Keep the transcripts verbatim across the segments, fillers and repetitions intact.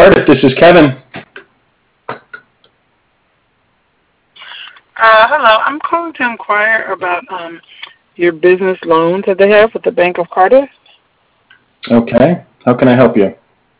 Cardiff, this is Kevin. Uh, hello, I'm calling to inquire about um, your business loans that they have with the Bank of Cardiff. Okay, how can I help you?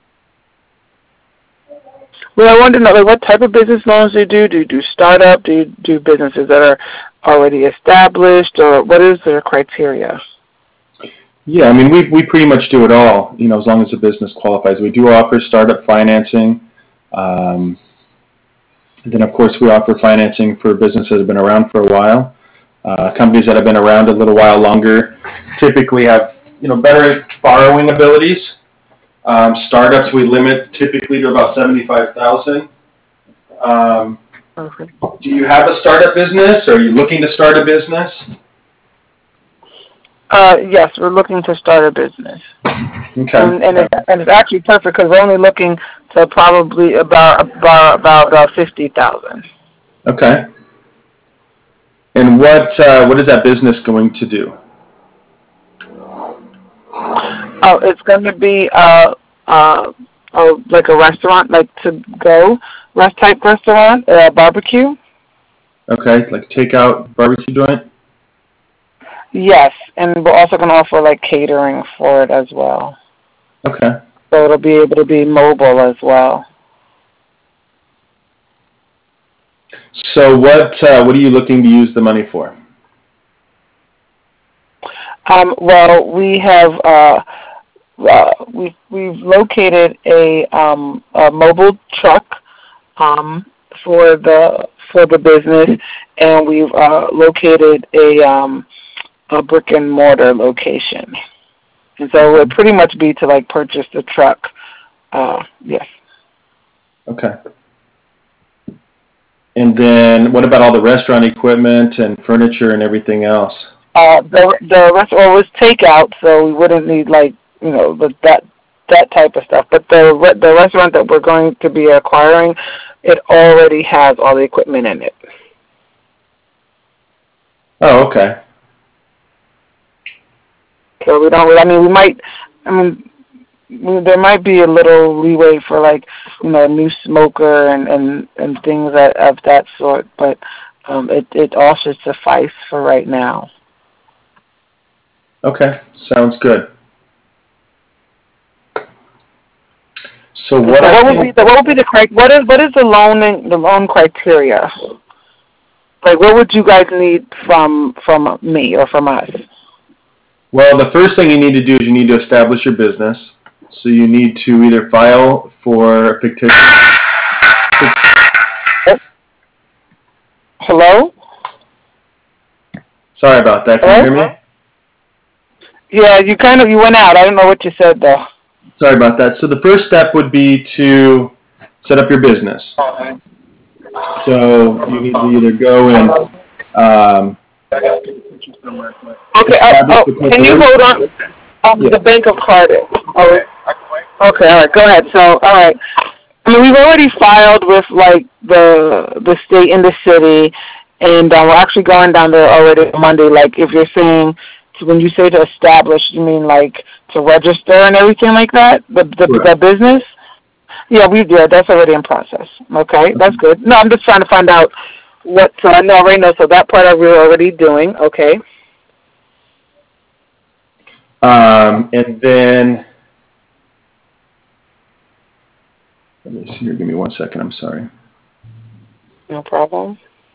Well, I wanted to know like, what type of business loans do you do? Do you do startup? Do you do businesses that are already established, or what is their criteria? Yeah, I mean, we we pretty much do it all, you know, as long as the business qualifies. We do offer startup financing. Um, and then, of course, we offer financing for businesses that have been around for a while. Uh, companies that have been around a little while longer typically have, you know, better borrowing abilities. Um, startups we limit typically to about seventy-five thousand dollars. Um, Okay. do you have a startup business? Or are you looking to start a business? Uh, yes, we're looking to start a business, Okay. and and it's, and it's actually perfect because we're only looking to probably about about about uh, fifty thousand. Okay. And what uh, what is that business going to do? Oh, it's going to be uh uh oh like a restaurant, like to go rest type restaurant, uh, barbecue. Okay, like takeout barbecue joint? Yes, and we're also going to offer like catering for it as well. Okay. So it'll be able to be mobile as well. So what uh, what are you looking to use the money for? Um, well, we have uh, uh, we we've located a um a mobile truck um for the for the business, and we've uh, located a um a brick and mortar location. And so it would pretty much be to like purchase the truck. Uh, yes. Okay. And then what about all the restaurant equipment and furniture and everything else? Uh, the the restaurant was takeout, so we wouldn't need like you know the, that that type of stuff. But the the restaurant that we're going to be acquiring, it already has all the equipment in it. Oh, okay. So we don't. I mean, we might. I mean, there might be a little leeway for like you know a new smoker and and and things that, of that sort, but um, it it all should suffice for right now. Okay, sounds good. So And what so I what would be can the what would be the cri- what is what is the loaning the loan criteria? Like what would you guys need from from me or from us? well, the first thing you need to do is you need to establish your business. So you need to either file for a fictitious. Hello? Sorry about that. Can you Hello? hear me? Yeah, you kind of you went out. I don't know what you said though. Sorry about that. So the first step would be to set up your business. So you need to either go and um, Okay. Uh, establish oh, the can you corporation. hold on? Um, Yeah. the Bank of Cardiff. Oh, okay. All right. Go ahead. So, all right. I mean, we've already filed with like the the state and the city, and uh, we're actually going down there already on Monday. Like, if you're saying to, when you say to establish, you mean like to register and everything like that, the the, the Correct. business. Yeah, we did. That's already in process. Okay, that's good. No, I'm just trying to find out what. So I know right now. So that part we're already doing. Okay. Um, and then let me see here. Give me one second. I'm sorry. No problem.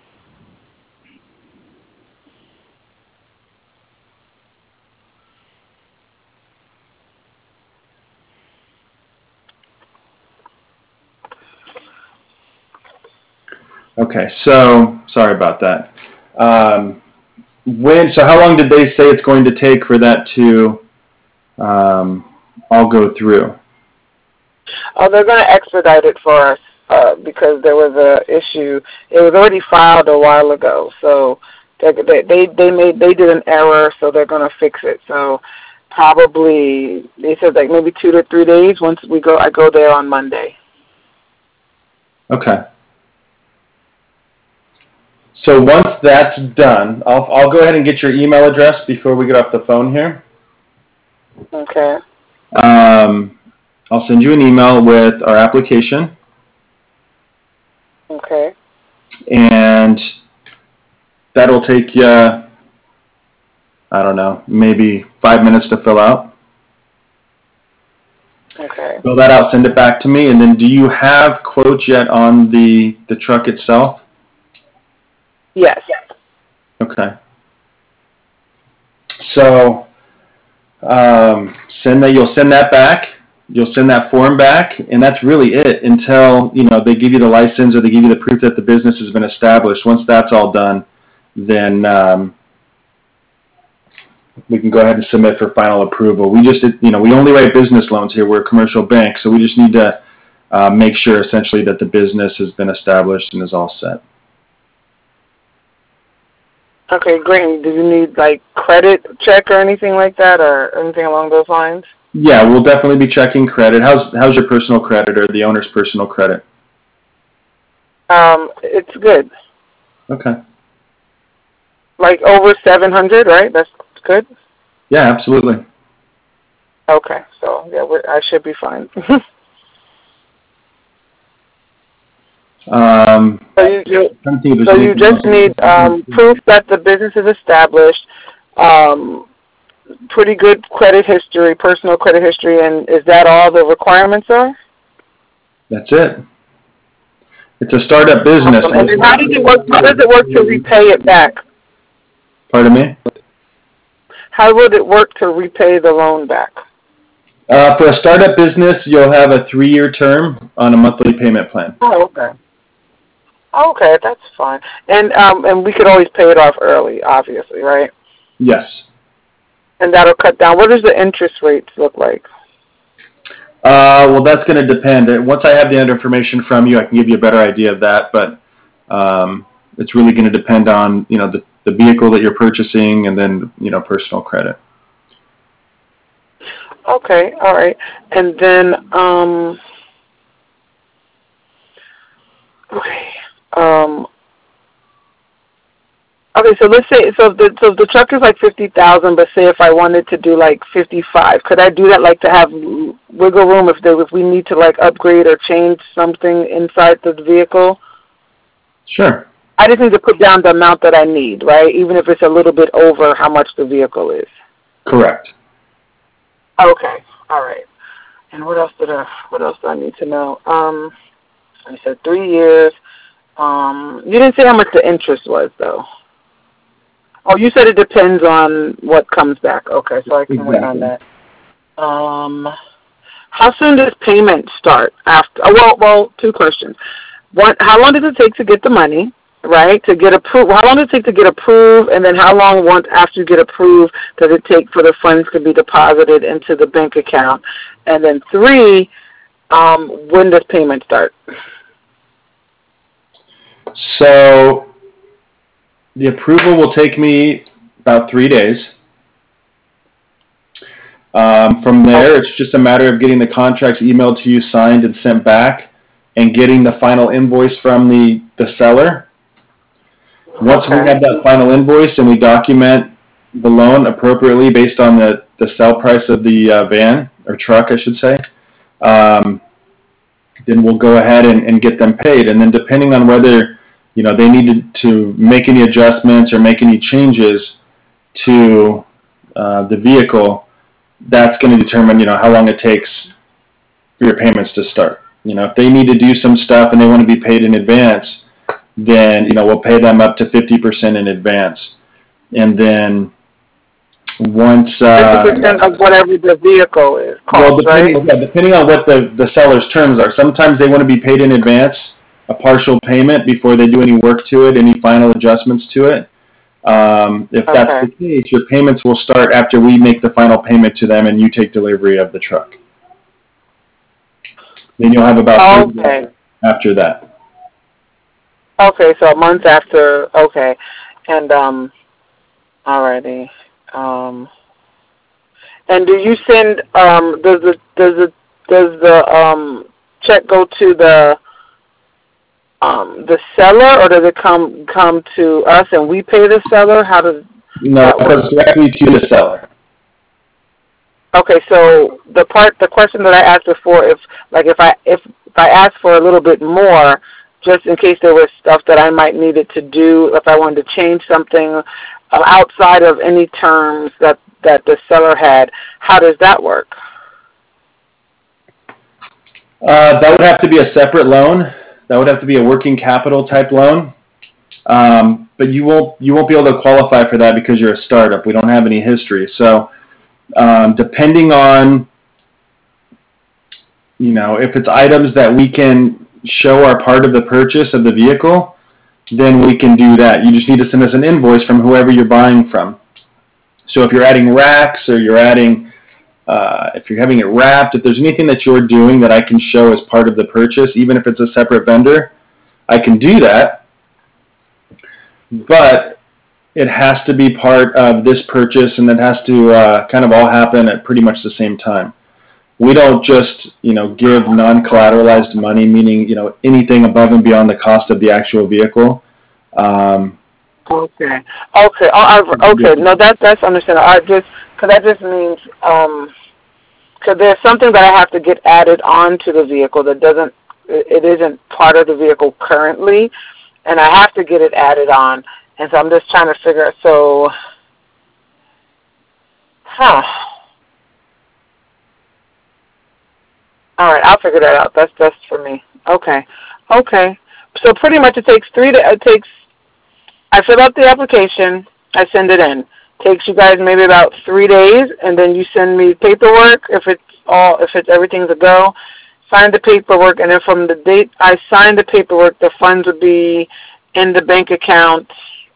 Okay. So sorry about that. Um, when? So how long did they say it's going to take for that to um, all go through? Oh, they're going to expedite it for us uh, because there was a issue. It was already filed a while ago, so they they they, they made they did an error, so they're going to fix it. So probably they said like maybe two to three days. Once we go, I go there on Monday. Okay. So once that's done, I'll I'll go ahead and get your email address before we get off the phone here. Okay. Um, I'll send you an email with our application. Okay. And that'll take you, I don't know, maybe five minutes to fill out. Okay. Fill that out, send it back to me, and then do you have quotes yet on the, the truck itself? Yes. Okay. So um, send that. You'll send that back. You'll send that form back, and that's really it until you know they give you the license or they give you the proof that the business has been established. Once that's all done, then um, we can go ahead and submit for final approval. We just, you know, we only write business loans here. We're a commercial bank, so we just need to uh, make sure essentially that the business has been established and is all set. Okay, great. Do you need like credit check or anything like that, or anything along those lines? Yeah, we'll definitely be checking credit. How's how's your personal credit or the owner's personal credit? Um, it's good. Okay. Like over seven hundred, right? That's good. Yeah, absolutely. Okay, so yeah, we're, I should be fine. um, so you, you so so you just need um, proof that the business is established. Um, pretty good credit history, personal credit history, and is that all the requirements are? That's it. It's a startup business. Awesome. And then how does it work? How does it work to repay it back? Pardon me? How would it work to repay the loan back? Uh, for a startup business, you'll have a three-year term on a monthly payment plan. Oh, okay. Okay, that's fine. And um, and we could always pay it off early, obviously, right? Yes. And that'll cut down. What does the interest rates look like? Uh, well, that's going to depend. Once I have the information from you, I can give you a better idea of that. But um, it's really going to depend on you know the, the vehicle that you're purchasing and then you know personal credit. Okay, all right. And then um, okay. Um, okay, so let's say so if the so if the truck is like fifty thousand, but say if I wanted to do like fifty five, could I do that like to have wiggle room if there if we need to like upgrade or change something inside the vehicle? Sure. I just need to put down the amount that I need, right? Even if it's a little bit over how much the vehicle is. Correct. Okay, all right. And what else did I what else do I need to know? Um, I said three years. Um, you didn't say how much the interest was though. Oh, you said it depends on what comes back. Okay, so I can Exactly. wait on that. Um, how soon does payment start after? Oh, well, well, two questions. One, how long does it take to get the money? Right, to get approved. How long does it take to get approved, and then how long once after you get approved does it take for the funds to be deposited into the bank account? And then three, um, when does payment start? So the approval will take me about three days. Um, from there, it's just a matter of getting the contracts emailed to you, signed and sent back, and getting the final invoice from the, the seller. Once Okay. we have that final invoice and we document the loan appropriately based on the, the sell price of the uh, van, or truck, I should say, um, then we'll go ahead and, and get them paid. And then depending on whether you know they needed to make any adjustments or make any changes to uh, the vehicle, that's going to determine you know how long it takes for your payments to start. You know, if they need to do some stuff and they want to be paid in advance, then you know we'll pay them up to fifty percent in advance, and then once uh, fifty percent of whatever the vehicle is cost, well, depending, right? yeah, depending on what the the seller's terms are. Sometimes they want to be paid in advance, a partial payment before they do any work to it, any final adjustments to it. Um, if that's Okay. the case, your payments will start after we make the final payment to them and you take delivery of the truck. Then you'll have about thirty Okay. days after that. Okay, so a month after. Okay, and um, alrighty. Um, and do you send um does the does the does the um check go to the um the seller, or does it come come to us and we pay the seller? How does No, that it work? goes directly to the seller. Okay, so the part, the question that I asked before, if like if I if, if I asked for a little bit more, just in case there was stuff that I might needed to do, if I wanted to change something uh, outside of any terms that that the seller had, how does that work? Uh, that would have to be a separate loan. That would have to be a working capital type loan. Um, but you won't you won't be able to qualify for that because you're a startup. We don't have any history. So um, depending on, you know, if it's items that we can show are part of the purchase of the vehicle, then we can do that. You just need to send us an invoice from whoever you're buying from. So if you're adding racks or you're adding, uh, if you're having it wrapped, if there's anything that you're doing that I can show as part of the purchase, even if it's a separate vendor, I can do that. But it has to be part of this purchase, and it has to uh, kind of all happen at pretty much the same time. We don't just, you know, give non-collateralized money, meaning, you know, anything above and beyond the cost of the actual vehicle. Um, Okay. Okay. Oh, I, okay. No, that that's understandable. I just because that just means um, because there's something that I have to get added onto the vehicle that doesn't, it isn't part of the vehicle currently, and I have to get it added on, and so I'm just trying to figure out. So, huh. All right, I'll figure that out. That's that's for me. Okay. Okay. So pretty much it takes three. To, it takes. I fill out the application. I send it in. Takes you guys maybe about three days, and then you send me paperwork if it's all if it's everything's a go. Sign the paperwork, and then from the date I sign the paperwork, the funds would be in the bank account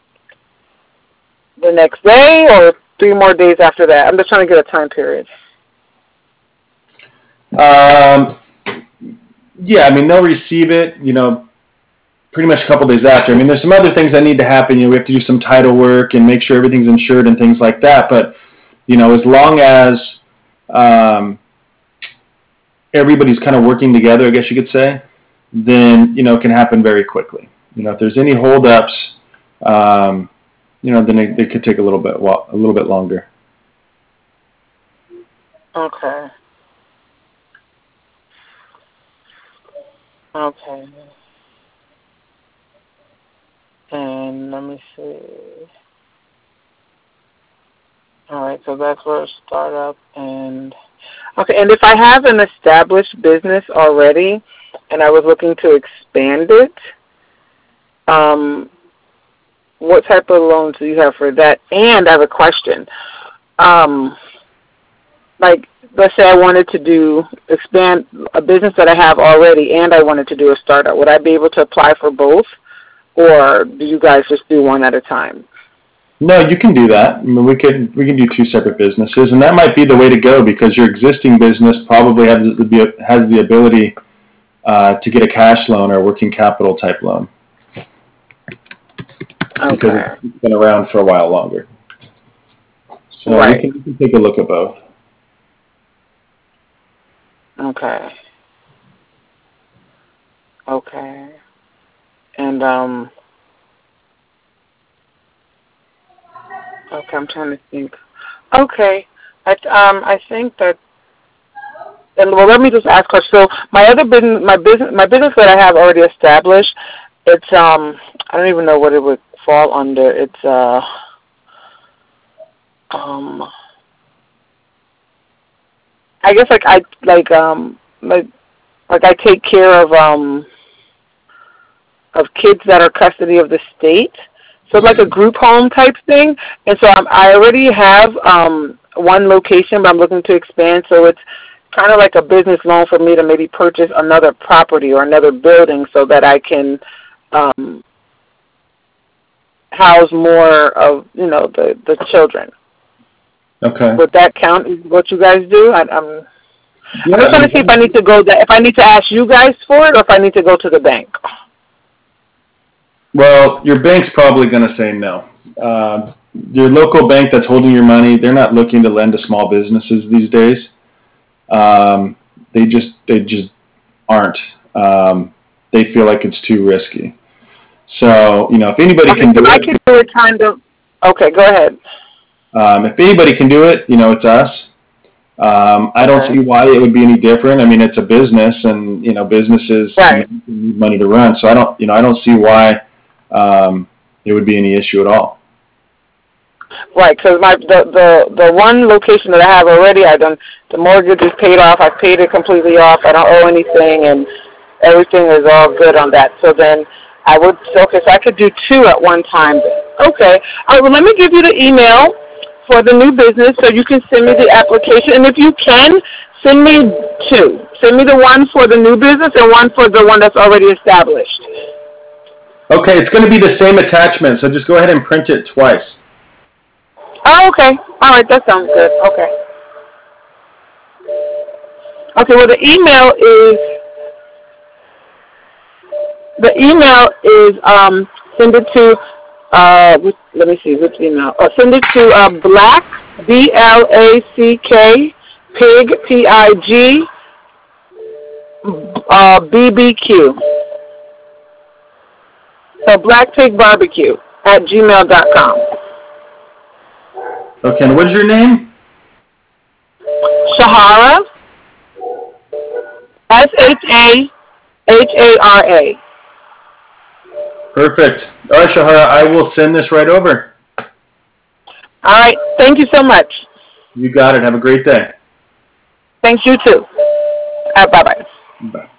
the next day or three more days after that. I'm just trying to get a time period. um, yeah, I mean, they'll receive it, you know, pretty much a couple days after. I mean, there's some other things that need to happen. You know, we have to do some title work and make sure everything's insured and things like that. But, you know, as long as um, everybody's kind of working together, I guess you could say, then, you know, it can happen very quickly. You know, if there's any holdups, um, you know, then it, it could take a little bit, well, a little bit longer. Okay. Okay. And let me see. All right, so that's where it startup and okay. And if I have an established business already, and I was looking to expand it, um, what type of loans do you have for that? And I have a question. Um, like, let's say I wanted to do expand a business that I have already, and I wanted to do a startup. Would I be able to apply for both, or do you guys just do one at a time? No, you can do that. I mean, we could we can do two separate businesses, and that might be the way to go because your existing business probably has the has the ability uh, to get a cash loan or working capital type loan Okay. because it's been around for a while longer. So right. we, can, we can take a look at both. Okay. Okay. And um. Okay, I'm trying to think. Okay, I um I think that. And well, let me just ask her. So my other business, my business, my business that I have already established, it's um I don't even know what it would fall under. It's uh um I guess like I like um like like I take care of um of kids that are custody of the state. So like a group home type thing. And so I'm, I already have um, one location, but I'm looking to expand. So it's kind of like a business loan for me to maybe purchase another property or another building so that I can um, house more of, you know, the, the children. Okay. Would that count? What you guys do? I, I'm, Yeah, I'm just trying to see if I need to go. That, if I need to ask you guys for it, or if I need to go to the bank. Well, your bank's probably going to say no. Uh, your local bank that's holding your money, they're not looking to lend to small businesses these days. Um, they just they just aren't. Um, they feel like it's too risky. So you know, if anybody Okay, can do so I it, can do it kind of. Okay, go ahead. um, if anybody can do it, you know, it's us. Um, I don't Okay. see why it would be any different. I mean, it's a business, and you know, businesses Right. need money to run. So I don't, you know, I don't see why um, it would be any issue at all. Right, because my the, the the one location that I have already, I done the mortgage is paid off. I paid it completely off. I don't owe anything, and everything is all good on that. So then I would okay, so I could do two at one time. Then. Okay, all right. Well, let me give you the email for the new business, so you can send me the application, and if you can, send me two. Send me the one for the new business and one for the one that's already established. Okay, it's going to be the same attachment, so just go ahead and print it twice. Oh, okay. All right, that sounds good. Okay. Okay, well, the email is, the email is, um, send it to, uh, let me see, which email? Oh, send it to, uh, Black, B L A C K, Pig, P I G, uh, B B Q. So Black Pig Barbecue at gmail dot com. Okay, and what's your name? Shahara, S H A H A R A. Perfect. All right, Shahara, I will send this right over. All right. Thank you so much. You got it. Have a great day. Thanks, you too. Uh, bye-bye. Bye.